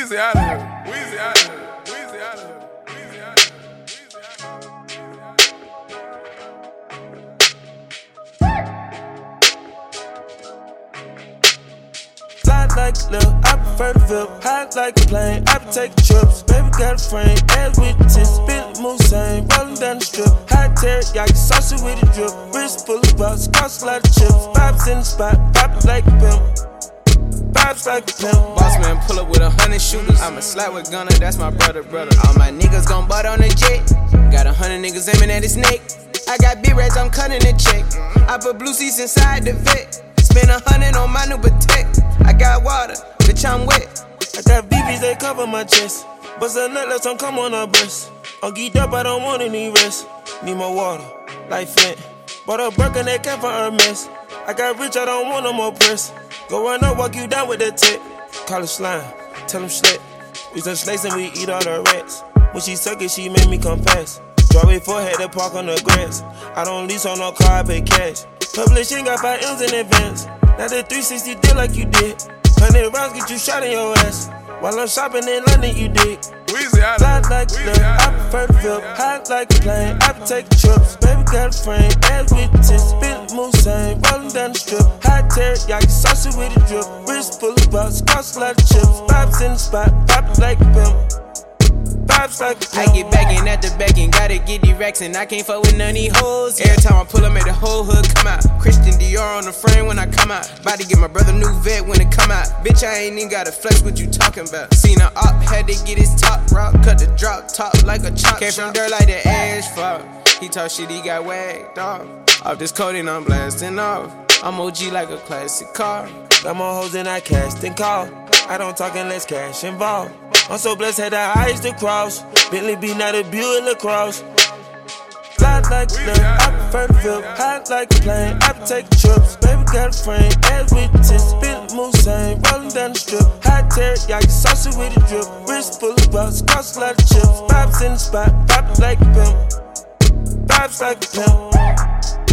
Weezy out of here. Weezy out of here. Weezy out of here. Weezy out of here. Fly like a lil', I prefer the VIP. High like a plane, I be taking trips. Baby got a frame, ass with the tits. Spin the move same, rollin' down the strip. Hot teriyaki, saucy with a drip. Wrist full of bucks, cost a lot of chips. Vibes in the spot, pop it like a pimp. Vibes like a pimp. Boss man pull up with 100 shooters. I'ma slide with Gunner, that's my brother. All my niggas gon' butt on the jet. Got 100 niggas aiming at his neck. I got big reds, I'm cutting the check. I put blue seats inside the vet. Spend 100 on my new Protect. I got water, bitch, I'm wet. I got BBs, they cover my chest. Bust a nut, let some come on her breast. I'm geeked up, I don't want any rest. Need more water, like Flint. Bought a Birkin, they came for Hermes. I got rich, I don't want no more press. Go run up, walk you down with that tech. Call it slime, tell him slip. We some snakes and we eat all the rats. When she suck it, she make me come fast. Drop it forehead, they park on the grass. I don't lease on no car, I pay cash. Publishing got 5 M's in advance. Now the 360 deal like you did. 100 rounds get you shot in your ass. While I'm shopping in London, you dig. Weezy out Fly of here. like a lil', I prefer the VIP. High like a plane, I be taking trips. Baby got a frame, ass with the tits. Spin the move same, rollin' down the strip. Hot teriyaki, saucy with a drip. Wrist full of bucks, cost a lot of chips. Vibes in the spot, pop it like a pimp. Vibes like a pimp. I get back in at the back and gotta get these racks and I can't fuck with none of these hoes. Every time I pull up, make the whole hood come out. Christian Dior on the frame when I come out. About to get my brother new vet when it come out. Bitch, I ain't even gotta flex what you talking about. Seen a op, had to get his top rock. Cut the drop top like a chop. Came from dirt like the asphalt. He talk shit, he got wagged off. Off this codeine, I'm blasting off. I'm OG like a classic car. Got more hoes than I cast and call. I don't talk unless cash involved. I'm so blessed, had the highest to cross. Bentley be not a Buick LaCrosse. Fly like a lil', I prefer the VIP. High like a plane, I be taking trips. Baby got a frame, ass with the tits. Spin the move same, rollin' down the strip. Hot teriyaki, saucy with a drip. Wrist full of bucks, cost a lot of chips. Vibes in the spot, pop it like a pimp. Vibes like a pimp.